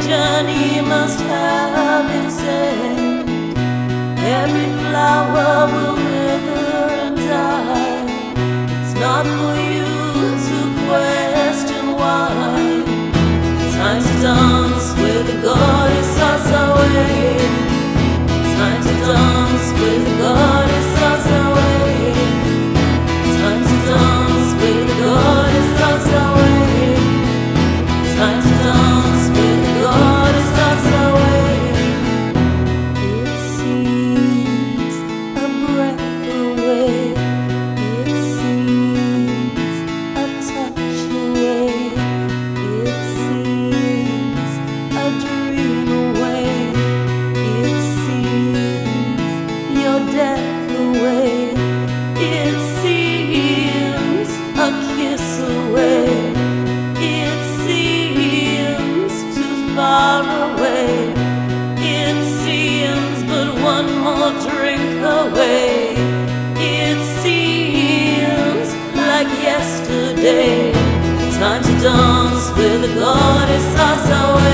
journey must have its end. Every flower will wither and die. It's not for you to question why. Time to dance with the goddess Asaway. Time to dance with the goddess Asaway. Time to dance with the goddess Asaway. Time to dance with the goddess Asaway. It seems a breath away. It seems a touch away. It seems a dream away. It seems your death away. It seems a kiss away. It seems too far away. It seems but one more drink away. It seems like yesterday. Time to dance with the goddess Asaway.